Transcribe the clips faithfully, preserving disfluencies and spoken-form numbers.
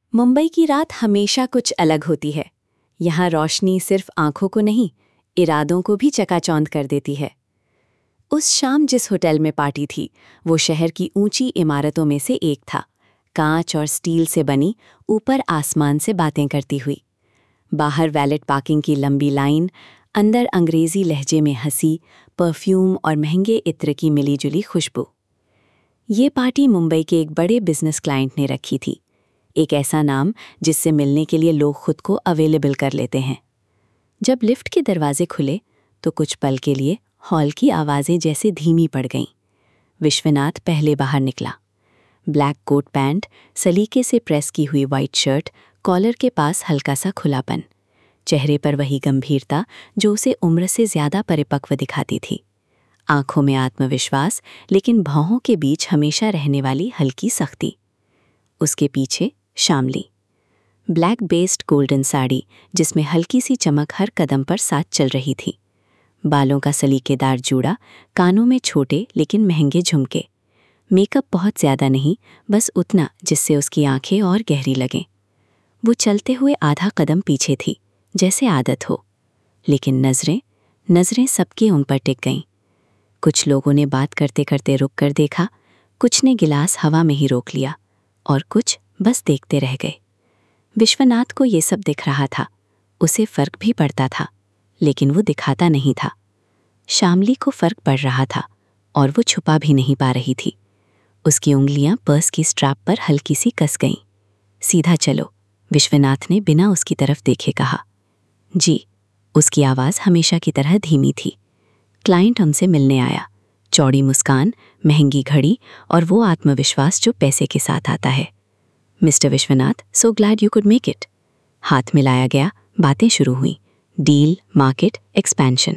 मुंबई की रात हमेशा कुछ अलग होती है। यहाँ रोशनी सिर्फ आंखों को नहीं, इरादों को भी चकाचौंध कर देती है। उस शाम जिस होटल में पार्टी थी, वो शहर की ऊंची इमारतों में से एक था। कांच और स्टील से बनी, ऊपर आसमान से बातें करती हुई। बाहर वैलेट पार्किंग की लंबी लाइन, अंदर अंग्रेजी लहजे में हंसी, परफ्यूम और महंगे इत्र की मिलीजुली खुशबू। ये पार्टी मुंबई के एक बड़े बिजनेस क्लाइंट ने रखी थी। एक ऐसा नाम जिससे मिलने के लिए लोग खुद को अवेलेबल कर लेते हैं। जब लिफ्ट के दरवाजे खुले तो कुछ पल के लिए हॉल की आवाज़ें जैसे धीमी पड़ गईं। विश्वनाथ पहले बाहर निकला। ब्लैक कोट पैंट, सलीके से प्रेस की हुई वाइट शर्ट, कॉलर के पास हल्का सा खुलापन। चेहरे पर वही गंभीरता जो उसे उम्र से ज़्यादा परिपक्व दिखाती थी। आंखों में आत्मविश्वास, लेकिन भौहों के बीच हमेशा रहने वाली हल्की सख्ती। उसके पीछे Shamli, black based golden sari जिसमें हल्की सी चमक हर कदम पर साथ चल रही थी। बालों का सलीकेदार जूड़ा, कानों में छोटे लेकिन महंगे झुमके। मेकअप बहुत ज़्यादा नहीं, बस उतना जिससे उसकी आंखें और गहरी लगें। वो चलते हुए आधा कदम पीछे थी, जैसे आदत हो, लेकिन नज़रें नज़रें सबके उन पर टिक गईं। कुछ लोगों ने बात करते करते रुक कर देखा, कुछ ने गिलास हवा में ही रोक लिया और कुछ बस देखते रह गए। विश्वनाथ को ये सब दिख रहा था, उसे फर्क भी पड़ता था, लेकिन वो दिखाता नहीं था। शामली को फर्क पड़ रहा था और वो छुपा भी नहीं पा रही थी। उसकी उंगलियां पर्स की स्ट्रैप पर हल्की सी कस गईं। सीधा चलो, विश्वनाथ ने बिना उसकी तरफ देखे कहा। जी, उसकी आवाज़ हमेशा की तरह धीमी थी। क्लाइंट हमसे मिलने आया। चौड़ी मुस्कान, महंगी घड़ी और वो आत्मविश्वास जो पैसे के साथ आता है। Mister Vishwanath, so glad you could make it. हाथ मिलाया गया, बातें शुरू हुई। Deal, market, expansion.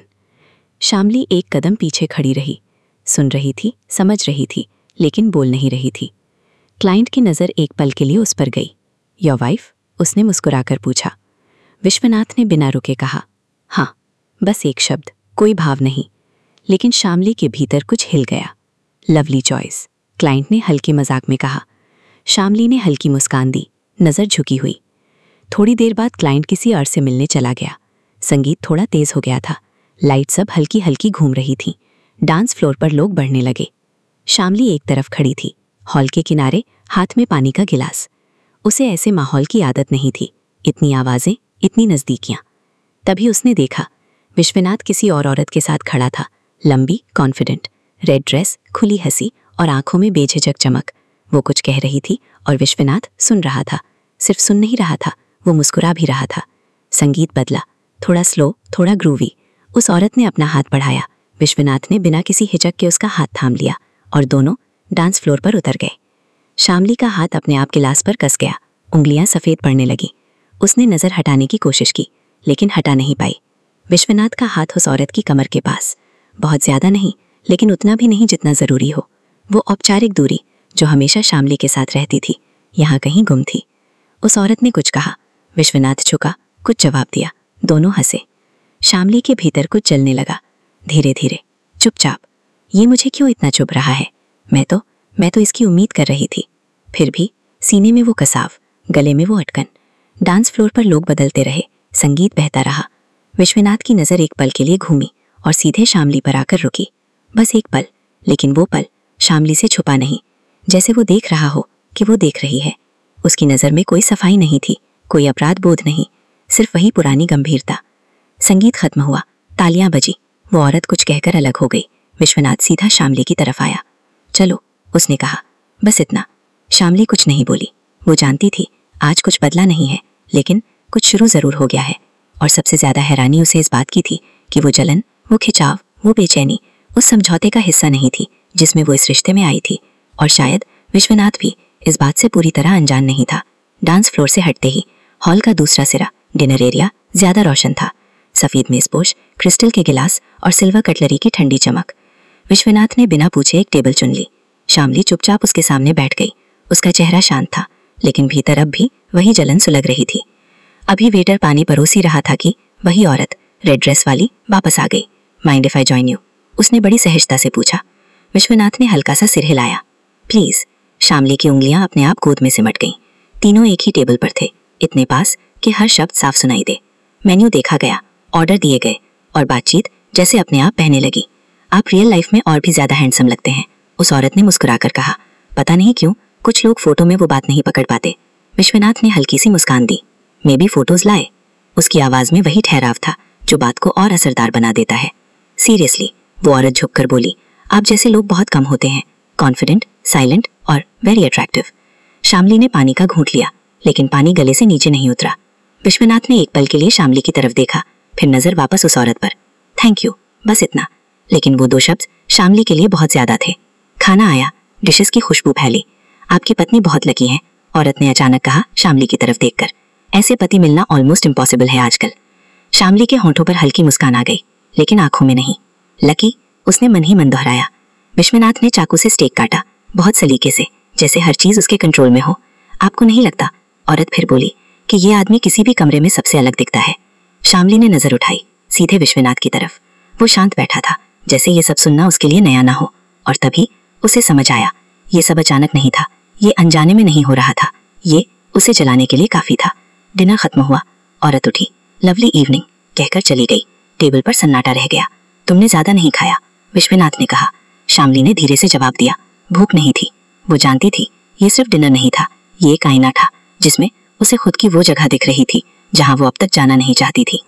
शामली एक कदम पीछे खड़ी रही, सुन रही थी, समझ रही थी, लेकिन बोल नहीं रही थी। क्लाइंट की नज़र एक पल के लिए उस पर गई। Your wife? उसने मुस्कुराकर पूछा। विश्वनाथ ने बिना रुके कहा, हाँ। बस एक शब्द, कोई भाव नहीं, लेकिन शामली के भीतर कुछ हिल गया। लवली चॉइस, क्लाइंट ने हल्के मजाक में कहा। शामली ने हल्की मुस्कान दी, नज़र झुकी हुई। थोड़ी देर बाद क्लाइंट किसी और से मिलने चला गया। संगीत थोड़ा तेज हो गया था, लाइट सब हल्की हल्की घूम रही थी। डांस फ्लोर पर लोग बढ़ने लगे। शामली एक तरफ खड़ी थी, हॉल के किनारे, हाथ में पानी का गिलास। उसे ऐसे माहौल की आदत नहीं थी, इतनी आवाज़ें, इतनी नज़दीकियाँ। तभी उसने देखा, विश्वनाथ किसी और औरत के साथ खड़ा था। लंबी, कॉन्फिडेंट, रेड ड्रेस, खुली हंसी और आंखों में बेझिझक चमक। वो कुछ कह रही थी और विश्वनाथ सुन रहा था। सिर्फ सुन नहीं रहा था, वो मुस्कुरा भी रहा था। संगीत बदला, थोड़ा स्लो, थोड़ा ग्रूवी। उस औरत ने अपना हाथ बढ़ाया। विश्वनाथ ने बिना किसी हिचक के उसका हाथ थाम लिया और दोनों डांस फ्लोर पर उतर गए। शामली का हाथ अपने आप गिलास पर कस गया, उंगलियां सफ़ेद पड़ने लगीं। उसने नज़र हटाने की कोशिश की, लेकिन हटा नहीं पाई। विश्वनाथ का हाथ उस औरत की कमर के पास, बहुत ज़्यादा नहीं, लेकिन उतना भी नहीं जितना ज़रूरी हो। वो औपचारिक दूरी जो हमेशा शामली के साथ रहती थी, यहाँ कहीं गुम थी। उस औरत ने कुछ कहा, विश्वनाथ झुका, कुछ जवाब दिया, दोनों हंसे। शामली के भीतर कुछ जलने लगा, धीरे धीरे, चुपचाप। ये मुझे क्यों इतना चुभ रहा है? मैं तो मैं तो इसकी उम्मीद कर रही थी। फिर भी सीने में वो कसाव, गले में वो अटकन। डांस फ्लोर पर लोग बदलते रहे, संगीत बहता रहा। विश्वनाथ की नज़र एक पल के लिए घूमी और सीधे शामली पर आकर रुकी। बस एक पल, लेकिन वो पल शामली से छुपा नहीं, जैसे वो देख रहा हो कि वो देख रही है। उसकी नज़र में कोई सफाई नहीं थी, कोई अपराध बोध नहीं, सिर्फ वही पुरानी गंभीरता। संगीत खत्म हुआ, तालियां बजी। वो औरत कुछ कहकर अलग हो गई। विश्वनाथ सीधा शामली की तरफ आया। चलो, उसने कहा, बस इतना। शामली कुछ नहीं बोली। वो जानती थी आज कुछ बदला नहीं है, लेकिन कुछ शुरू ज़रूर हो गया है। और सबसे ज़्यादा हैरानी उसे इस बात की थी कि वो जलन, वो खिंचाव, वो बेचैनी उस समझौते का हिस्सा नहीं थी जिसमें वो इस रिश्ते में आई थी। और शायद विश्वनाथ भी इस बात से पूरी तरह अनजान नहीं था। डांस फ्लोर से हटते ही हॉल का दूसरा सिरा, डिनर एरिया, ज़्यादा रोशन था। सफ़ेद मेज़पोश, क्रिस्टल के गिलास और सिल्वर कटलरी की ठंडी चमक। विश्वनाथ ने बिना पूछे एक टेबल चुन ली। शामली चुपचाप उसके सामने बैठ गई। उसका चेहरा शांत था, लेकिन भीतर अब भी वही जलन सुलग रही थी। अभी वेटर पानी परोस ही रहा था कि वही औरत, रेड ड्रेस वाली, वापस आ गई। Mind if I join you? उसने बड़ी सहजता से पूछा। विश्वनाथ ने हल्का सा सिर हिलाया। प्लीज़। शामली की उंगलियां अपने आप गोद में सिमट गईं। तीनों एक ही टेबल पर थे, इतने पास कि हर शब्द साफ सुनाई दे। मेन्यू देखा गया, ऑर्डर दिए गए और बातचीत जैसे अपने आप बहने लगी। आप रियल लाइफ में और भी ज्यादा हैंडसम लगते हैं, उस औरत ने मुस्कुराकर कहा। पता नहीं क्यों कुछ लोग फोटो में वो बात नहीं पकड़ पाते। विश्वनाथ ने हल्की सी मुस्कान दी। मे बी फोटोज लाए। उसकी आवाज में वही ठहराव था जो बात को और असरदार बना देता है। सीरियसली, वो औरत झुककर बोली, आप जैसे लोग बहुत कम होते हैं, कॉन्फिडेंट, साइलेंट और वेरी अट्रैक्टिव। शामली ने पानी का घूंट लिया, लेकिन पानी गले से नीचे नहीं उतरा। विश्वनाथ ने एक पल के लिए शामली की तरफ देखा, फिर नजर वापस उस औरत पर। थैंक यू, बस इतना। लेकिन वो दो शब्द शामली के लिए बहुत ज्यादा थे। खाना आया, डिशेस की खुशबू फैली। आपकी पत्नी बहुत लकी है, औरत ने अचानक कहा शामली की तरफ देखकर। ऐसे पति मिलना ऑलमोस्ट इम्पॉसिबल है आजकल। शामली के होंठों पर हल्की मुस्कान आ गई, लेकिन आंखों में नहीं। लकी, उसने मन ही मन दोहराया। विश्वनाथ ने चाकू से स्टेक काटा, बहुत सलीके से, जैसे हर चीज उसके कंट्रोल में हो। आपको नहीं लगता, औरत फिर बोली, कि ये आदमी किसी भी कमरे में सबसे अलग दिखता है? शामली ने नजर उठाई, सीधे विश्वनाथ की तरफ। वो शांत बैठा था, जैसे ये सब सुनना उसके लिए नया ना हो। और तभी उसे समझ आया, ये सब अचानक नहीं था, ये अनजाने में नहीं हो रहा था, ये उसे जलाने के लिए काफी था। डिनर खत्म हुआ, औरत उठी, लवली इवनिंग कहकर चली गई। टेबल पर सन्नाटा रह गया। तुमने ज्यादा नहीं खाया, विश्वनाथ ने कहा। शामली ने धीरे से जवाब दिया, भूख नहीं थी। वो जानती थी ये सिर्फ डिनर नहीं था, ये एक आईना था जिसमें उसे खुद की वो जगह दिख रही थी जहां वो अब तक जाना नहीं चाहती थी।